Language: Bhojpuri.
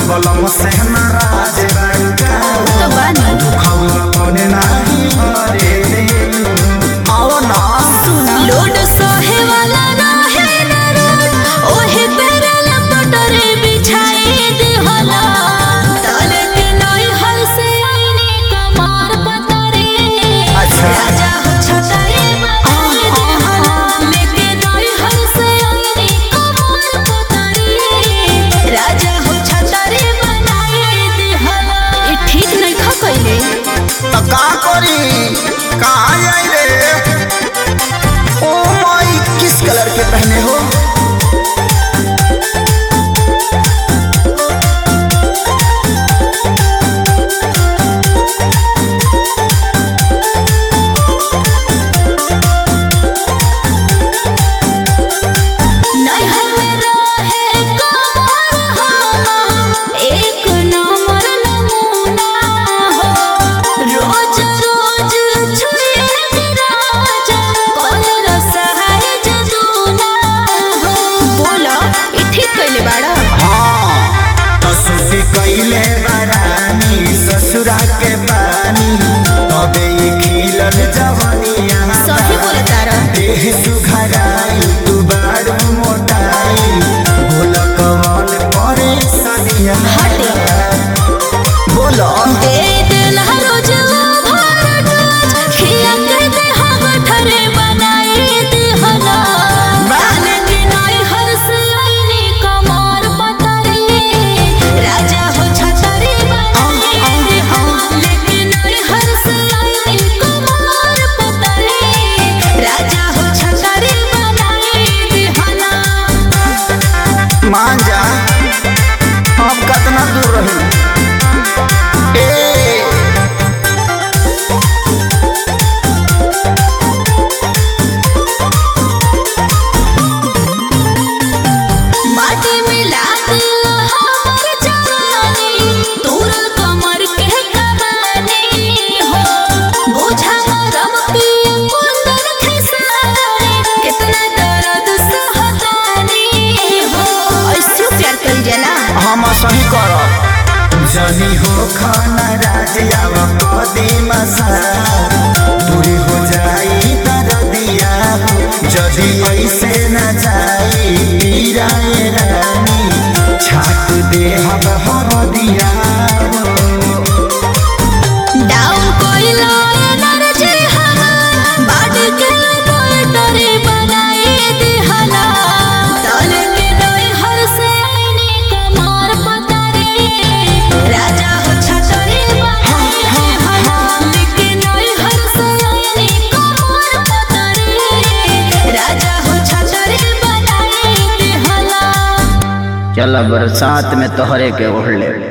बलम से नाराज बड़का तो बानी खौला कोने नाही भरे आओ ना लोड सहे वाला रहे ना रोड ओहे तेरे लपटरे बिछाई दे होला तले के नई हल से आईने कमार पतरे राजा हो छतरे बनाई दे होला लेके नई हल से आईने कमार पतरे राजा हो छतरे बनाई दे होला ये ठीक नहीं खा कइले तो का करी कहाँ आई रे ओ माई किस कलर के पहने हो कैले बरानी ससुरा के पानी तबे खिलल जवनिया सही बोले तारा देह सुघराई तू बारू मोटाई बोल कमल करे सनिया बोलो दे दिल रोज भर डोज खिया के दे हम ठरे बनाई दे हला बाने के नई हर से आईने कमार पतरे राजा हो छतरे बनाई दे हम लेके नई हर से आईने कमार पतरे राजा हो छतरे बनाई दे हला मान जा अब कितना दूर रही माटी मिला दिया हमर जवानी तोरल कमर के कहानी हो बोझा मरम की कुंदन खिसारे कितना दर्द सहतानी हो ऐसे प्यार कर जना हम सही करब जनी हो खाना राजिया कदी मसा दूरी हो जाई दर्दिया जदी ऐसे न जाई पीराए रानी छाट दे हम हरदिया डाउन कोइला एनर्जी हमार बाड के टरे बनाई दे हला तले के नई हर से आईने कमार पतरे राजा हो छतरे बनाई दे हला लेके नई हर से आईने कमार पतरे राजा हो छतरे बनाई दे हला चल बरसात में तोहरे के ओढ़ ले।